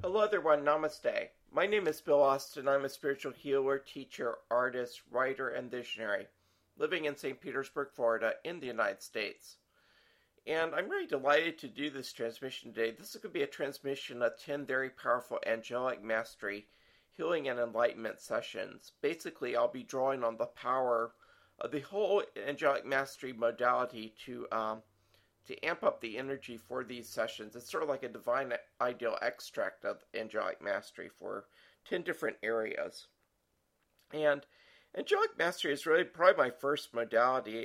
Hello everyone, namaste. My name is Bill Austin. I'm a spiritual healer, teacher, artist, writer, and visionary, living in St. Petersburg, Florida, in the United States. And I'm really delighted to do this transmission today. This is going to be a transmission of 10 very powerful angelic mastery, healing, and enlightenment sessions. Basically, I'll be drawing on the power of the whole angelic mastery modality to amp up the energy for these sessions. It's sort of like a divine ideal extract of angelic mastery for 10 different areas. And angelic mastery is really probably my first modality.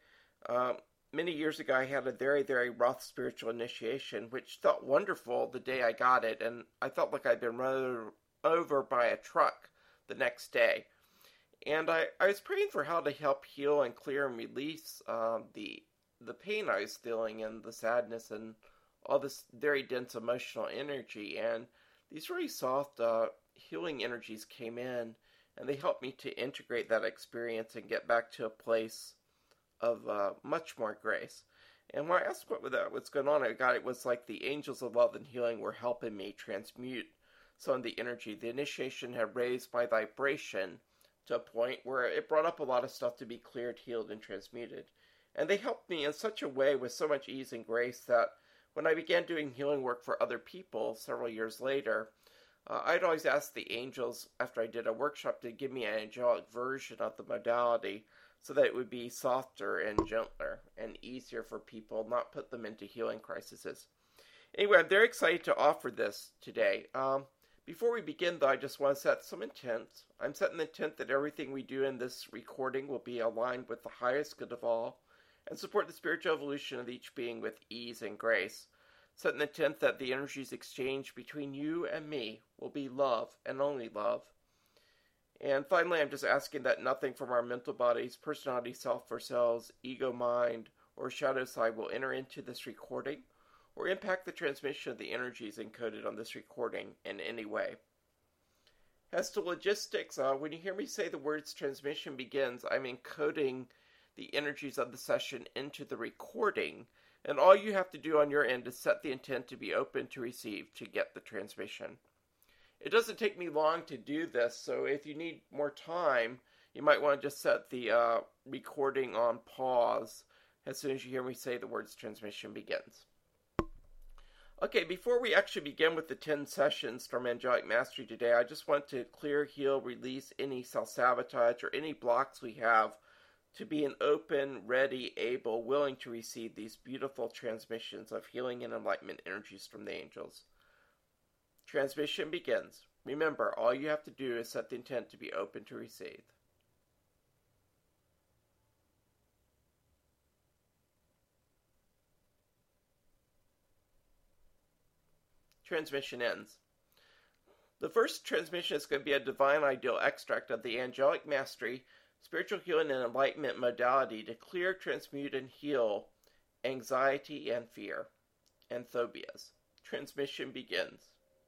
Many years ago, I had a very, very rough spiritual initiation, which felt wonderful the day I got it, and I felt like I'd been run over by a truck the next day. And I was praying for how to help heal and clear and release the pain I was feeling and the sadness and all this very dense emotional energy. And these really soft healing energies came in, and they helped me to integrate that experience and get back to a place of much more grace. And when I asked what was going on, it was like the angels of love and healing were helping me transmute some of the energy. The initiation had raised my vibration to a point where it brought up a lot of stuff to be cleared, healed, and transmuted. And they helped me in such a way with so much ease and grace that when I began doing healing work for other people several years later, I'd always ask the angels after I did a workshop to give me an angelic version of the modality so that it would be softer and gentler and easier for people, not put them into healing crises. Anyway, I'm very excited to offer this today. Before we begin, though, I just want to set some intent. I'm setting the intent that everything we do in this recording will be aligned with the highest good of all, and support the spiritual evolution of each being with ease and grace. Setting the intent that the energies exchanged between you and me will be love and only love. And finally, I'm just asking that nothing from our mental bodies, personality, self or selves, ego, mind, or shadow side will enter into this recording or impact the transmission of the energies encoded on this recording in any way. As to logistics, when you hear me say the words transmission begins, I'm encoding the energies of the session into the recording, and all you have to do on your end is set the intent to be open to receive to get the transmission. It doesn't take me long to do this, so if you need more time, you might want to just set the recording on pause as soon as you hear me say the words transmission begins. Okay, before we actually begin with the 10 sessions from Angelic Mastery today, I just want to clear, heal, release any self-sabotage or any blocks we have to be an open, ready, able, willing to receive these beautiful transmissions of healing and enlightenment energies from the angels. Transmission begins. Remember, all you have to do is set the intent to be open to receive. Transmission ends. The first transmission is going to be a divine ideal extract of the Angelic Mastery spiritual healing and enlightenment modality to clear, transmute, and heal anxiety and fear and phobias. Transmission begins.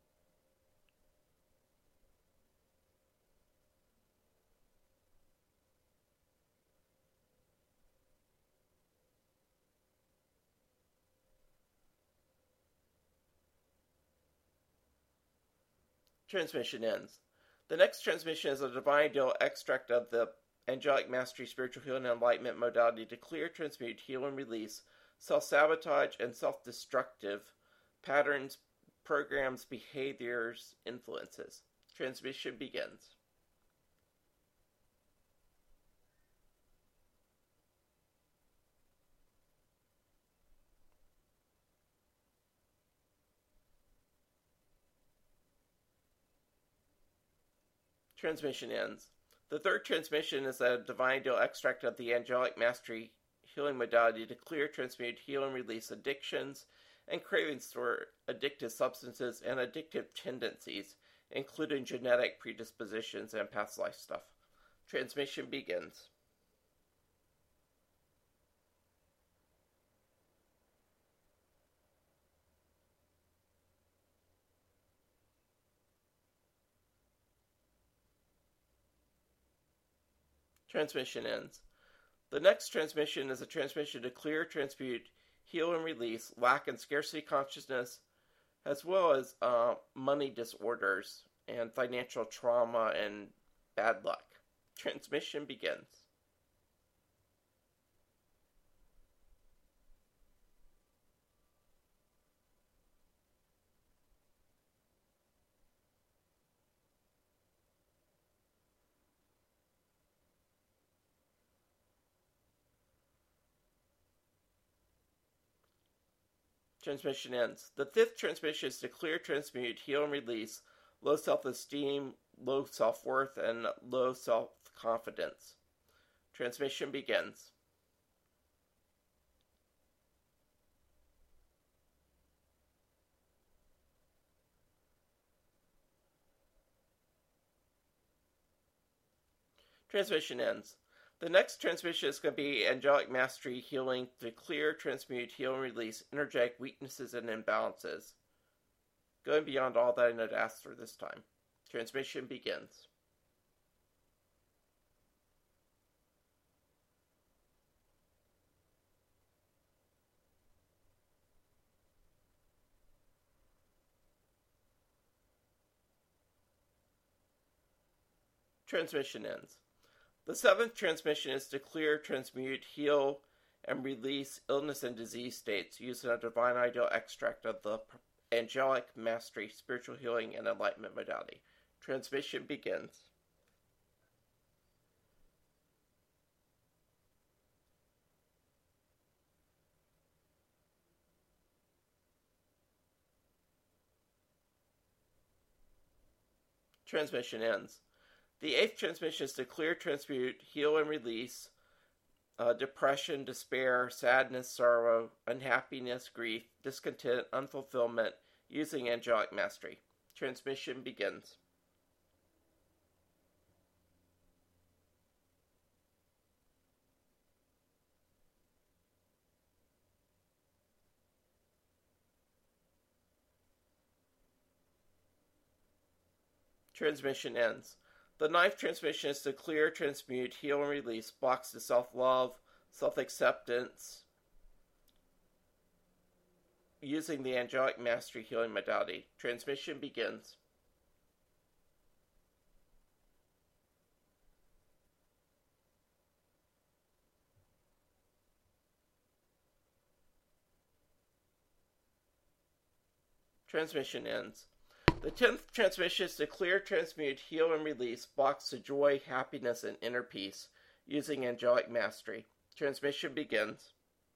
Transmission ends. The next transmission is a divine ideal extract of the Angelic Mastery Spiritual Healing and Enlightenment modality to clear, transmute, heal, and release self-sabotage and self-destructive patterns, programs, behaviors, influences. Transmission begins. Transmission ends. The third transmission is a divine ideal extract of the Angelic Mastery healing modality to clear, transmute, heal, and release addictions and cravings for addictive substances and addictive tendencies, including genetic predispositions and past life stuff. Transmission begins. Transmission ends. The next transmission is a transmission to clear, transmute, heal, and release lack and scarcity consciousness, as well as money disorders and financial trauma and bad luck. Transmission begins. Transmission ends. The fifth transmission is to clear, transmute, heal, and release low self-esteem, low self-worth, and low self-confidence. Transmission begins. Transmission ends. The next transmission is going to be Angelic Mastery Healing to clear, transmute, heal, and release energetic weaknesses and imbalances. Going beyond all that I had asked for this time. Transmission begins. Transmission ends. The seventh transmission is to clear, transmute, heal, and release illness and disease states using a divine ideal extract of the Angelic Mastery, Spiritual Healing, and Enlightenment modality. Transmission begins. Transmission ends. The eighth transmission is to clear, transmute, heal, and release depression, despair, sadness, sorrow, unhappiness, grief, discontent, unfulfillment using Angelic Mastery. Transmission begins. Transmission ends. The ninth transmission is to clear, transmute, heal, and release blocks to self-love, self-acceptance, using the Angelic Mastery Healing modality. Transmission begins. Transmission ends. The 10th transmission is to clear, transmute, heal, and release blocks to joy, happiness, and inner peace using Angelic Mastery. Transmission begins.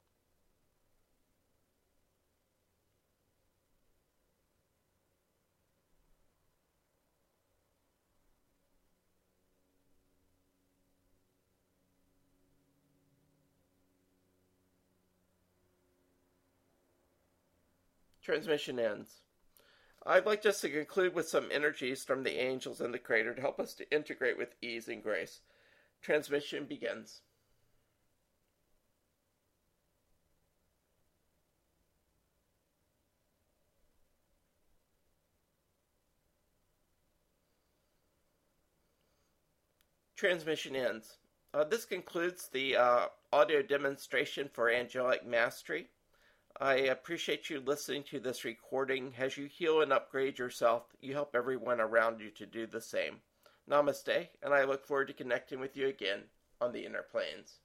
Transmission ends. I'd like just to conclude with some energies from the angels and the Creator to help us to integrate with ease and grace. Transmission begins. Transmission ends. This concludes the audio demonstration for Angelic Mastery. I appreciate you listening to this recording. As you heal and upgrade yourself, you help everyone around you to do the same. Namaste, and I look forward to connecting with you again on the inner planes.